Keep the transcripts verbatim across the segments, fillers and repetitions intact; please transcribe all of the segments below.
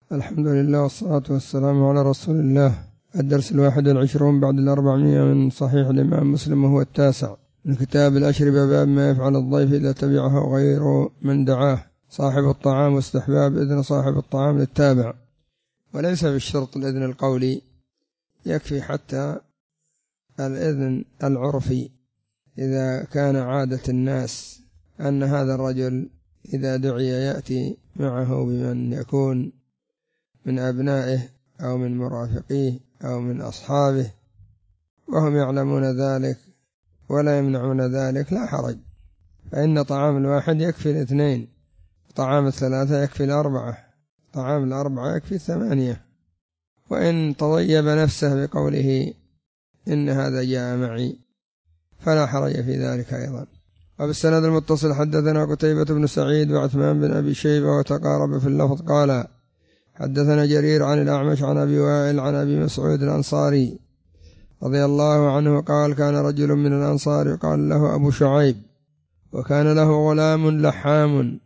الحمد لله والصلاة والسلام على رسول الله. الدرس الواحد والعشرون بعد الأربعمائة من صحيح الإمام مسلم وهو التاسع من كتاب الأشربة، باب ما يفعل الضيف إذا تبعه غير من دعاه. صاحب الطعام واستحباب إذن صاحب الطعام للتابع، وليس بالشرط الإذن القولي، يكفي حتى الإذن العرفي إذا كان عادة الناس أن هذا الرجل إذا دعي يأتي معه بمن يكون من أبنائه أو من مرافقيه أو من أصحابه وهم يعلمون ذلك ولا يمنعون ذلك، لا حرج، فإن طعام الواحد يكفي الاثنين، طعام الثلاثة يكفي الأربعة، طعام الأربعة يكفي الثمانية. وإن تضيب نفسه بقوله إن هذا جاء معي فلا حرج في ذلك أيضا. وبالسند المتصل حدثنا قتيبة بن سعيد وعثمان بن أبي شيبة وتقارب في اللفظ قال حدثنا جرير عن الأعمش عن أبي وائل عن أبي مسعود الأنصاري رضي الله عنه قال كان رجل من الأنصار يقال له أبو شعيب، وكان له غلام لحام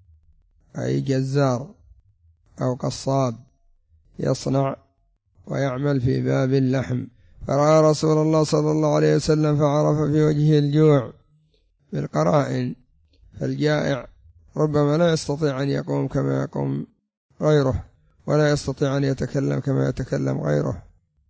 أي جزار أو قصاب يصنع ويعمل في باب اللحم، فرأى رسول الله صلى الله عليه وسلم فعرف في وجهه الجوع بالقرائن، فالجائع ربما لا يستطيع أن يقوم كما يقوم غيره، ولا يستطيع أن يتكلم كما يتكلم غيره،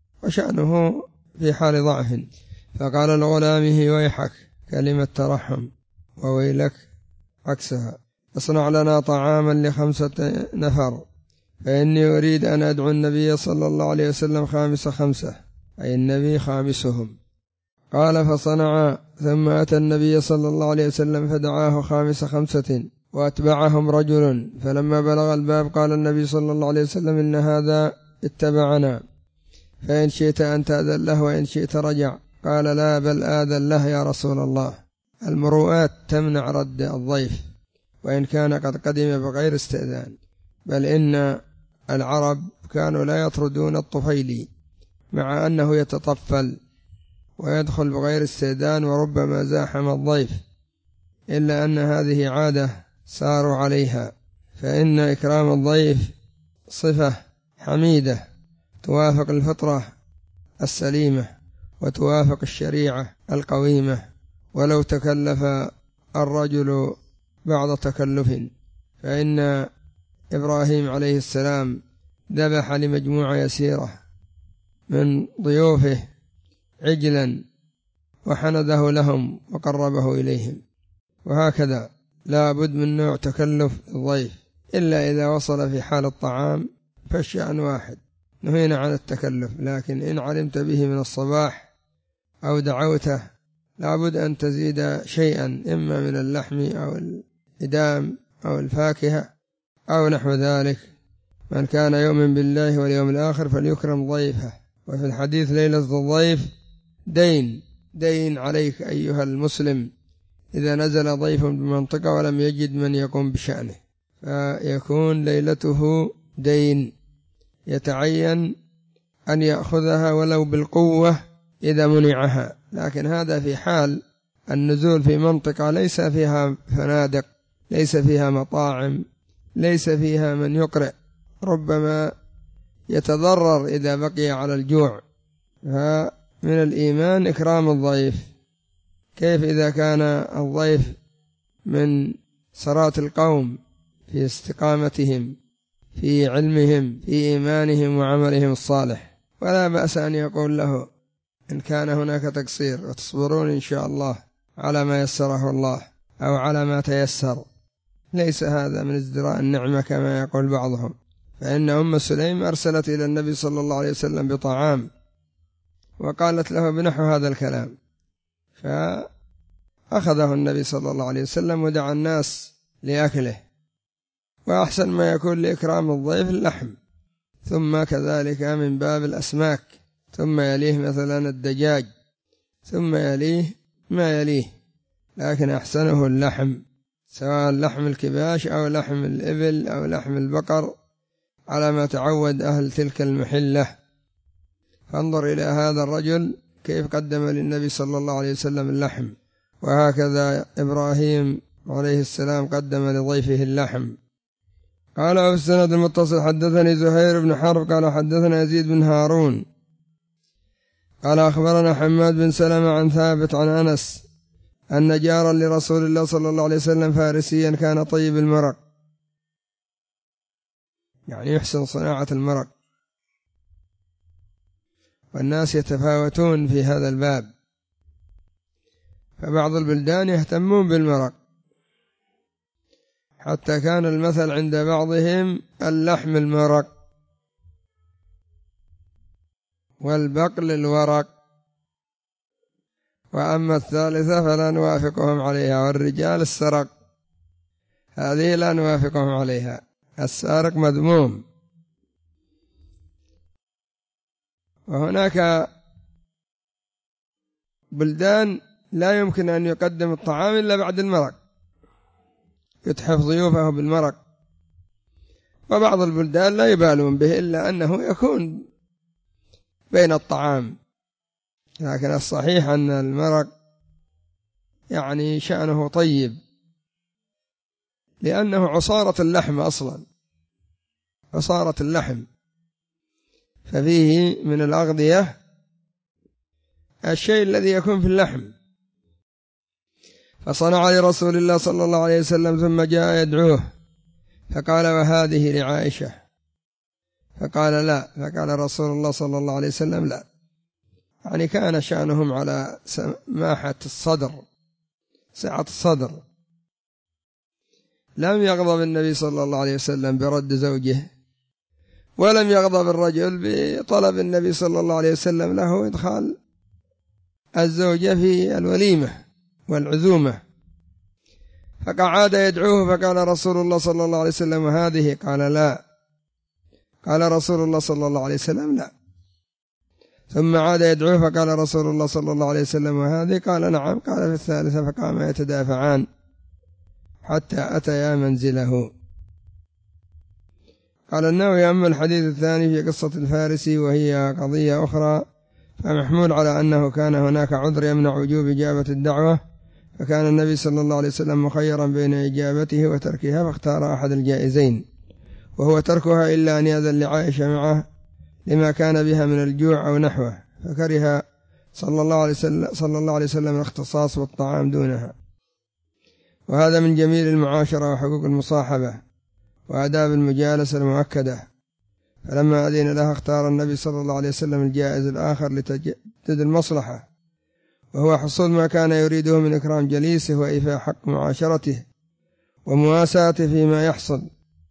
وشأنه في حال ضعف، فقال لغلامه ويحك، كلمة ترحم، وويلك عكسها، اصنع لنا طعاما لخمسة نفر فإني أريد أن أدعو النبي صلى الله عليه وسلم خامس خمسة، أي النبي خامسهم. قال فصنع، ثم أتى النبي صلى الله عليه وسلم فدعاه خامس خمسة وأتبعهم رجل، فلما بلغ الباب قال النبي صلى الله عليه وسلم إن هذا اتبعنا، فإن شئت أن تأذن له وإن شئت رجع. قال لا بل آذن له يا رسول الله. المروءات تمنع رد الضيف وإن كان قد قدم بغير استئذان، بل إن العرب كانوا لا يطردون الطفيلي مع أنه يتطفل ويدخل بغير استئذان وربما زاحم الضيف، إلا أن هذه عادة ساروا عليها، فإن إكرام الضيف صفة حميدة توافق الفطرة السليمة وتوافق الشريعة القويمة، ولو تكلف الرجل بعض تكلف، فإن إبراهيم عليه السلام ذبح لمجموعة يسيرة من ضيوفه عجلا وحنده لهم وقربه إليهم، وهكذا لا بد من نوع تكلف الضيف، إلا إذا وصل في حال الطعام فالشأن واحد، نهينا عن التكلف، لكن إن علمت به من الصباح أو دعوته لا بد أن تزيد شيئا، إما من اللحم أو الإدام أو الفاكهة أو نحو ذلك. من كان يؤمن بالله واليوم الآخر فليكرم ضيفه. وفي الحديث ليلة الضيف دين دين عليك أيها المسلم إذا نزل ضيف بمنطقة ولم يجد من يقوم بشأنه، فيكون ليلته دين يتعين أن يأخذها ولو بالقوة إذا منعها، لكن هذا في حال النزول في منطقة ليس فيها فنادق، ليس فيها مطاعم، ليس فيها من يقرأ، ربما يتضرر إذا بقي على الجوع. فمن الإيمان إكرام الضيف. كيف إذا كان الضيف من سرات القوم في استقامتهم في علمهم في إيمانهم وعملهم الصالح، ولا بأس أن يقول له إن كان هناك تقصير وتصبرون إن شاء الله على ما يسره الله أو على ما تيسر، ليس هذا من ازدراء النعمة كما يقول بعضهم، فإن أم سليم أرسلت إلى النبي صلى الله عليه وسلم بطعام وقالت له بنحو هذا الكلام، فأخذه النبي صلى الله عليه وسلم ودعا الناس لأكله. وأحسن ما يكون لإكرام الضيف اللحم، ثم كذلك من باب الأسماك، ثم يليه مثلا الدجاج، ثم يليه ما يليه، لكن أحسنه اللحم، سواء لحم الكباش أو لحم الإبل أو لحم البقر على ما تعود أهل تلك المحلة. فانظر إلى هذا الرجل كيف قدم للنبي صلى الله عليه وسلم اللحم، وهكذا إبراهيم عليه السلام قدم لضيفه اللحم، قال وفي السند المتصل حدثني زهير بن حرب قال حدثنا يزيد بن هارون قال أخبرنا حماد بن سلمة عن ثابت عن أنس أن جارا لرسول الله صلى الله عليه وسلم فارسيا كان طيب المرق، يعني يحسن صناعة المرق، والناس يتفاوتون في هذا الباب، فبعض البلدان يهتمون بالمرق، حتى كان المثل عند بعضهم اللحم المرق والبقل الورق، وأما الثالثة فلا نوافقهم عليها، والرجال السرق، هذه لا نوافقهم عليها، السارق مذموم. وهناك بلدان لا يمكن أن يقدم الطعام إلا بعد المرق، يتحف ضيوفه بالمرق، وبعض البلدان لا يبالون به إلا أنه يكون بين الطعام، لكن الصحيح أن المرق يعني شأنه طيب، لأنه عصارة اللحم أصلا، عصارة اللحم، ففيه من الأغذية الشيء الذي يكون في اللحم. فصنع لرسول الله صلى الله عليه وسلم ثم جاء يدعوه فقال وهذه لعائشة، فقال لا، فقال رسول الله صلى الله عليه وسلم لا، يعني كان شأنهم على سماحة الصدر، سعة الصدر. لم يغضب النبي صلى الله عليه وسلم برد زوجه، ولم يغضب الرجل بطلب النبي صلى الله عليه وسلم له إدخال الزوجة في الوليمة والعزومة. فقعد يدعوه فقال رسول الله صلى الله عليه وسلم وهذه، قال لا، قال رسول الله صلى الله عليه وسلم لا، ثم عاد يدعوه فقال رسول الله صلى الله عليه وسلم وهذه، قال نعم، قال في الثالثة فقام يتدافعان حتى أتيا منزله. قال النووي أما الحديث الثاني في قصة الفارسي وهي قضية أخرى، فمحمول على أنه كان هناك عذر يمنع وجوب إجابة الدعوة، فكان النبي صلى الله عليه وسلم مخيرا بين إجابته وتركها، فاختار أحد الجائزين، وهو تركها إلا أن يأذن لعائشة معه لما كان بها من الجوع أو نحوه، فكره صلى الله عليه وسلم, صلى الله عليه وسلم الاختصاص بالطعام دونها. وهذا من جميل المعاشرة وحقوق المصاحبة وآداب المجالسة المؤكدة. فلما أذن لها اختار النبي صلى الله عليه وسلم الجائز الآخر لتجدد المصلحة، وهو حصول ما كان يريده من إكرام جليسه وإيفاء حق معاشرته ومواساته فيما يحصل.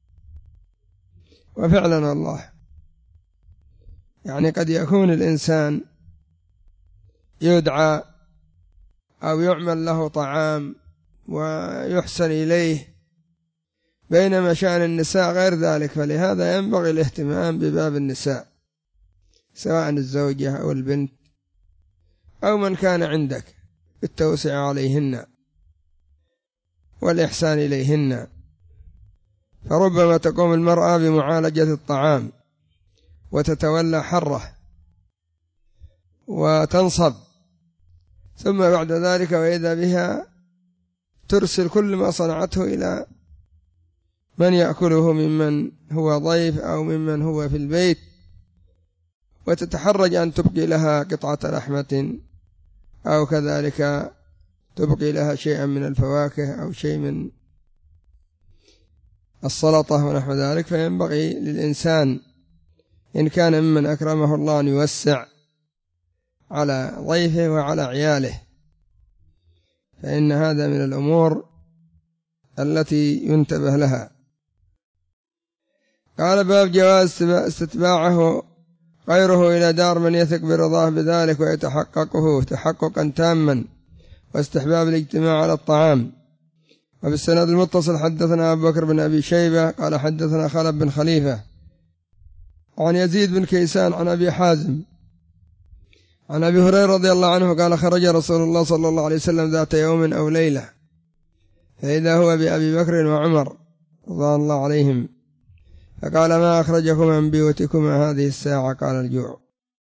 وفعلا الله يعني قد يكون الإنسان يدعى أو يعمل له طعام ويحسن إليه، بينما شأن النساء غير ذلك، فلهذا ينبغي الاهتمام بباب النساء، سواء الزوجة أو البنت أو من كان عندك، بالتوسع عليهن والإحسان إليهن. فربما تقوم المرأة بمعالجة الطعام وتتولى حره وتنصب، ثم بعد ذلك وإذا بها ترسل كل ما صنعته إلى من يأكله ممن هو ضيف أو ممن هو في البيت، وتتحرج أن تبقي لها قطعة لحمة أو كذلك تبقي لها شيئا من الفواكه أو شيء من السلطة ونحو ذلك. فينبغي للإنسان إن كان ممن أكرمه الله أن يوسع على ضيفه وعلى عياله، فإن هذا من الأمور التي ينتبه لها. قال باب جواز استتباعه غيره إلى دار من يثق برضاه بذلك ويتحققه تحققا تاما، واستحباب الاجتماع على الطعام. وفي السند المتصل حدثنا أبو بكر بن أبي شيبة قال حدثنا خلف بن خليفة عن يزيد بن كيسان عن أبي حازم عن أبي هريرة رضي الله عنه قال خرج رسول الله صلى الله عليه وسلم ذات يوم أو ليلة، فإذا هو بأبي بكر وعمر رضي الله عليهم، فقال ما أخرجكما من بيوتكما هذه الساعة؟ قال الجوع.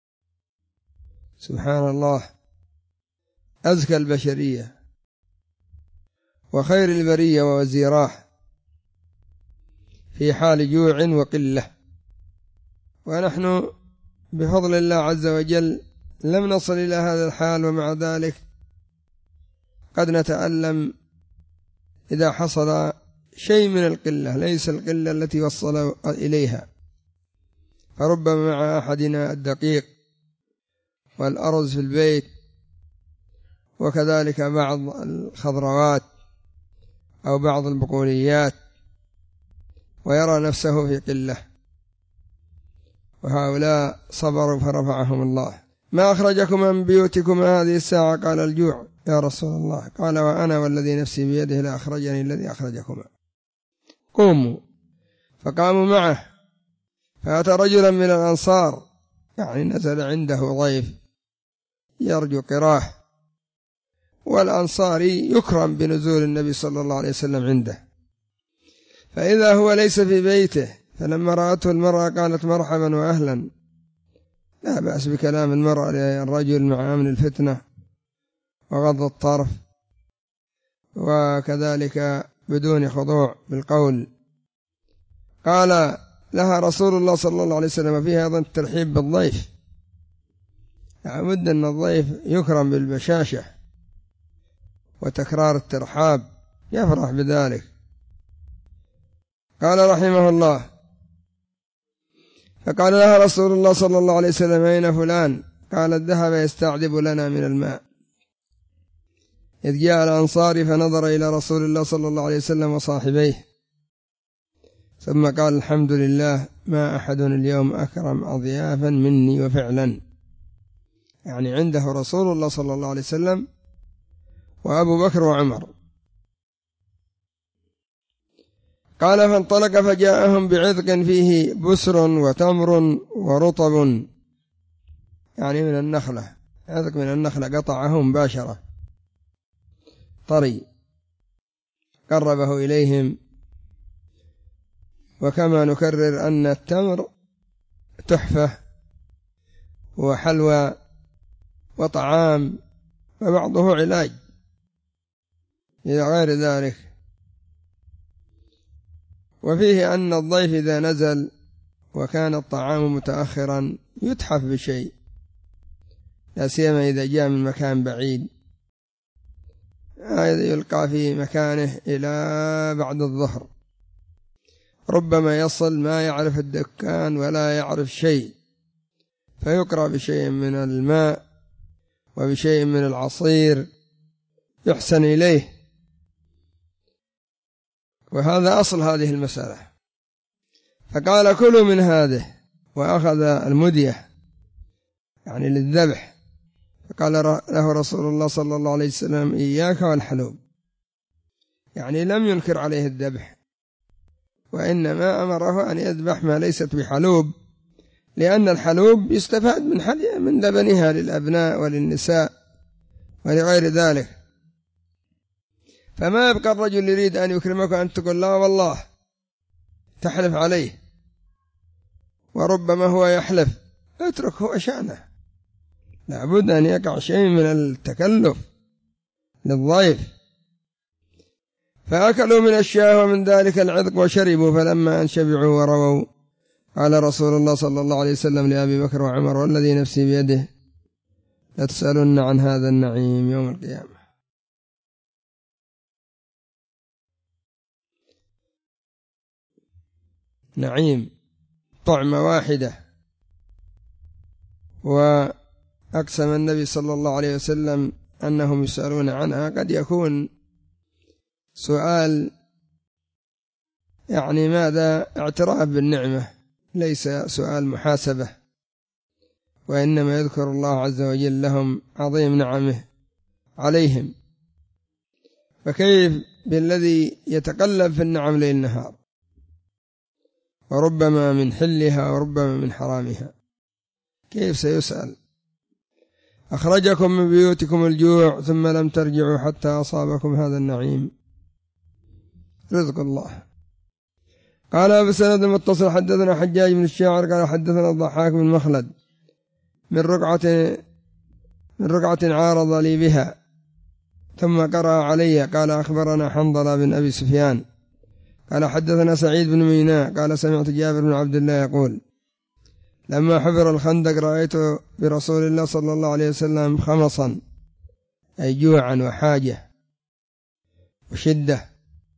سبحان الله، أزكى البشرية وخير البرية ووزيراه في حال جوع وقلة. ونحن بفضل الله عز وجل لم نصل إلى هذا الحال، ومع ذلك قد نتألم إذا حصل شيء من القلة، ليس القلة التي وصل إليها، فربما مع أحدنا الدقيق والأرز في البيت، وكذلك بعض الخضروات أو بعض البقوليات، ويرى نفسه في قلة، وهؤلاء صبروا فرفعهم الله. ما أخرجكما من بيوتكما هذه الساعة؟ قال الجوع يا رسول الله. قال وأنا والذي نفسي بيده لأخرجني الذي أخرجكما. قوموا. فقاموا معه، فأتى رجلا من الأنصار، يعني نزل عنده ضيف يرجو قراه، والأنصاري يكرم بنزول النبي صلى الله عليه وسلم عنده، فإذا هو ليس في بيته. فلما رأته المرأة قالت مرحبا وأهلا، لا بأس بكلام المرأة للرجل مع أمن الفتنة وغض الطرف، وكذلك بدون خضوع بالقول. قال لها رسول الله صلى الله عليه وسلم فيها أيضا الترحيب بالضيف، لابد أن الضيف يكرم بالبشاشة وتكرار الترحاب، يفرح بذلك. قال رحمه الله، فقال لها رسول الله صلى الله عليه وسلم أين فلان؟ قالت ذهب يستعذب لنا من الماء. إذ جاء الأنصاري فنظر إلى رسول الله صلى الله عليه وسلم وصاحبيه، ثم قال الحمد لله ما أحد اليوم أكرم أضيافا مني وفعلا، يعني عنده رسول الله صلى الله عليه وسلم وأبو بكر وعمر. قال فانطلق فجاءهم بعذق فيه بسر وتمر ورطب، يعني من النخلة، عذق من النخلة قطعه مباشرة طري، قربه إليهم. وكما نكرر أن التمر تحفة وحلوى وطعام، وبعضه علاج إلى غير ذلك. وفيه أن الضيف إذا نزل وكان الطعام متأخرا يتحف بشيء، لا سيما إذا جاء من مكان بعيد، هذا يلقى في مكانه إلى بعد الظهر، ربما يصل ما يعرف الدكان ولا يعرف شيء، فيقرأ بشيء من الماء وبشيء من العصير يحسن إليه. وهذا أصل هذه المسألة. فقال كلوا من هذه، وأخذ المدية يعني للذبح، فقال له رسول الله صلى الله عليه وسلم إياك والحلوب، يعني لم ينكر عليه الذبح، وإنما أمره أن يذبح ما ليست بحلوب، لأن الحلوب يستفاد من من لبنها للأبناء وللنساء ولغير ذلك. فما يبقى الرجل يريد أن يكرمك أن تقول لا والله، تحلف عليه، وربما هو يحلف، اترك هو شأنه. لابد أن يقع شيء من التكلف للضيف. فأكلوا من الشاه ومن ذلك العذق وشربوا، فلما أن شبعوا ورووا قال رسول الله صلى الله عليه وسلم لأبي بكر وعمر والذي نفسي بيده لتسألن عن هذا النعيم يوم القيامة. نعيم طعمة واحدة. وأقسم النبي صلى الله عليه وسلم أنهم يسألون عنها، قد يكون سؤال يعني ماذا اعتراف بالنعمة، ليس سؤال محاسبة، وإنما يذكر الله عز وجل لهم عظيم نعمه عليهم. فكيف بالذي يتقلب في النعم ليل نهار، وربما من حلها وربما من حرامها، كيف سيسأل؟ أخرجكم من بيوتكم الجوع ثم لم ترجعوا حتى أصابكم هذا النعيم، رزق الله. قال بسند متصل حدثنا حجاج بن الشاعر قال حدثنا الضحاك بن مخلد من رقعة من رقعة عارض لي بها ثم قرأ علي. قال أخبرنا حنظلة بن أبي سفيان قال حدثنا سعيد بن ميناء قال سمعت جابر بن عبد الله يقول لما حفر الخندق رأيت برسول الله صلى الله عليه وسلم خمصا أي جوعا وحاجة وشدة.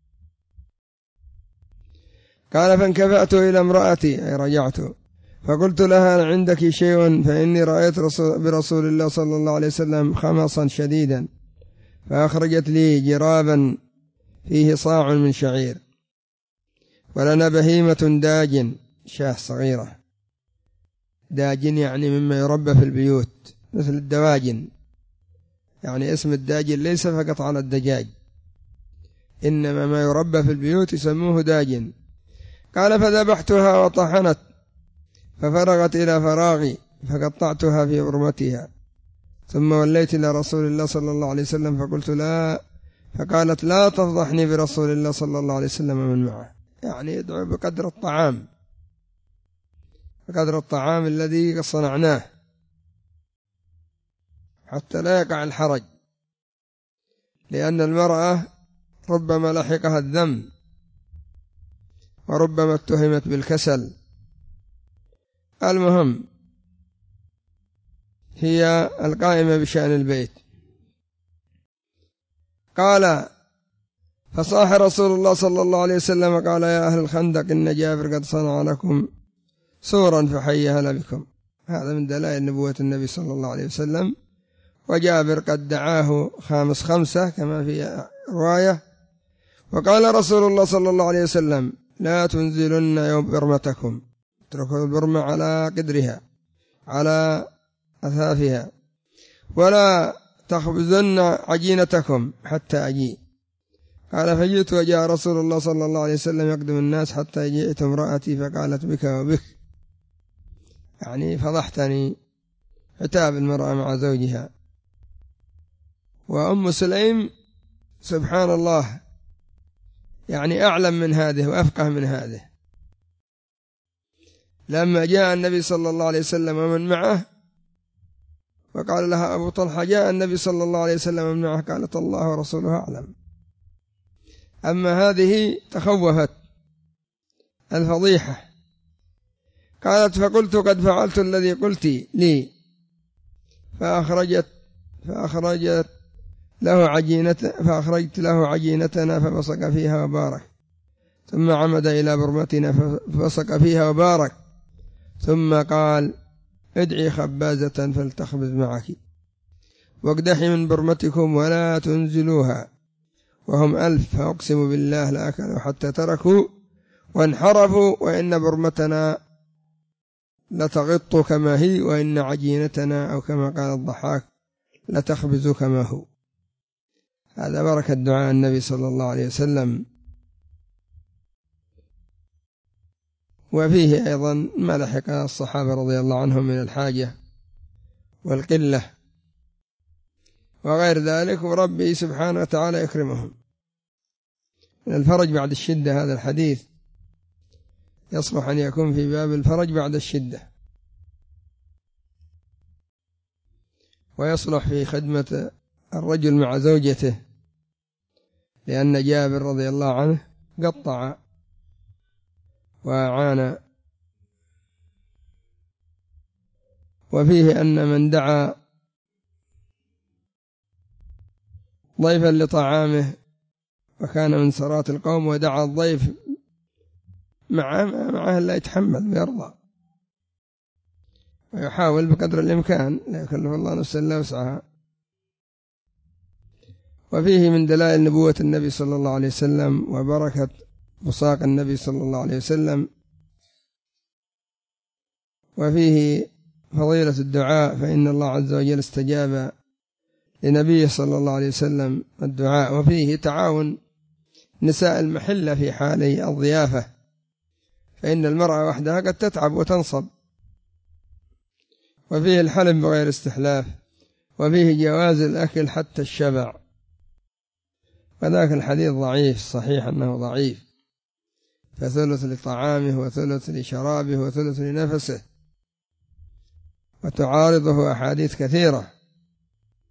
قال فانكفأت إلى امرأتي أي رجعت فقلت لها عندك شيء فإني رأيت برسول الله صلى الله عليه وسلم خمصا شديدا، فأخرجت لي جرابا فيه صاع من شعير، ولنا بهيمة داجن شاه صغيرة، داجن يعني مما يربى في البيوت مثل الدواجن، يعني اسم الداجن ليس فقط على الدجاج إنما ما يربى في البيوت يسموه داجن. قال فذبحتها وطحنت ففرغت إلى فراغي فقطعتها في برمتها، ثم وليت إلى رسول الله صلى الله عليه وسلم فقلت لا، فقالت لا تفضحني برسول الله صلى الله عليه وسلم من معه، يعني يدعو بقدر الطعام بقدر الطعام الذي صنعناه حتى لا يقع الحرج، لأن المرأة ربما لحقها الذنب وربما اتهمت بالكسل. المهم هي القائمة بشأن البيت. قال فصاح رسول الله صلى الله عليه وسلم قال يا أهل الخندق إن جابر قد صنع لكم سورا فحي هلا بكم. هذا من دلائل نبوة النبي صلى الله عليه وسلم. وجابر قد دعاه خامس خمسة كما في رواية. وقال رسول الله صلى الله عليه وسلم لا تنزلن يوم برمتكم، اتركوا البرمة على قدرها على أثافها، ولا تخبزن عجينتكم حتى أجي. قال فجئت وجاء رسول الله صلى الله عليه وسلم يقدم الناس حتى جئت امرأتي فقالت بك وبك، يعني فضحتني، عتاب المرأة مع زوجها. وأم سليم سبحان الله يعني أعلم من هذه وأفقه من هذه. لما جاء النبي صلى الله عليه وسلم ومن معه وقال لها أبو طلحة جاء النبي صلى الله عليه وسلم ومن معه، قالت الله ورسوله أعلم. أما هذه تخوفت الفضيحة، قالت فقلت قد فعلت الذي قلت لي، فأخرجت فأخرجت له عجينة فأخرجت له عجينتنا فبصق فيها وبارك، ثم عمد إلى برمتنا فبصق فيها وبارك، ثم قال ادعي خبازة فلتخبز معك، واقدحي من برمتكم ولا تنزلوها، وهم ألف فأقسم بالله لأكلوا حتى تركوا وانحرفوا، وإن برمتنا لتغط كما هي، وإن عجينتنا أو كما قال الضحاك لتخبز كما هو. هذا بركة دعاء النبي صلى الله عليه وسلم. وفيه أيضا ما لحق الصحابة رضي الله عنهم من الحاجة والقلة وغير ذلك، وربي سبحانه وتعالى يكرمهم. من الفرج بعد الشدة هذا الحديث يصلح أن يكون في باب الفرج بعد الشدة، ويصلح في خدمة الرجل مع زوجته، لأن جابر رضي الله عنه قطع وعانى. وفيه أن من دعا ضيفا لطعامه وكان من سرات القوم ودعا الضيف معه معه لا يتحمل ويرضى ويحاول بقدر الإمكان، لا يكلف الله نفسا إلا وسعها. وفيه من دلائل نبوة النبي صلى الله عليه وسلم وبركة بصاق النبي صلى الله عليه وسلم. وفيه فضيلة الدعاء، فإن الله عز وجل استجاب لنبيه صلى الله عليه وسلم الدعاء. وفيه تعاون نساء المحلة في حالي الضيافة، فإن المرأة وحدها قد تتعب وتنصب. وفيه الحلم بغير استحلاف، وفيه جواز الأكل حتى الشبع، وذاك الحديث ضعيف، صحيح أنه ضعيف، فثلث لطعامه وثلث لشرابه وثلث لنفسه، وتعارضه أحاديث كثيرة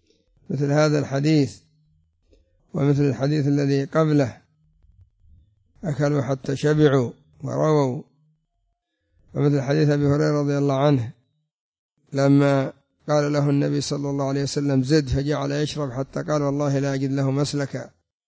مثل هذا الحديث ومثل الحديث الذي قبله أكلوا حتى شبعوا ورووا. ومثل حديث أبي هريرة رضي الله عنه لما قال له النبي صلى الله عليه وسلم زد، فجعل يشرب حتى قال والله لا أجد له مسلكا،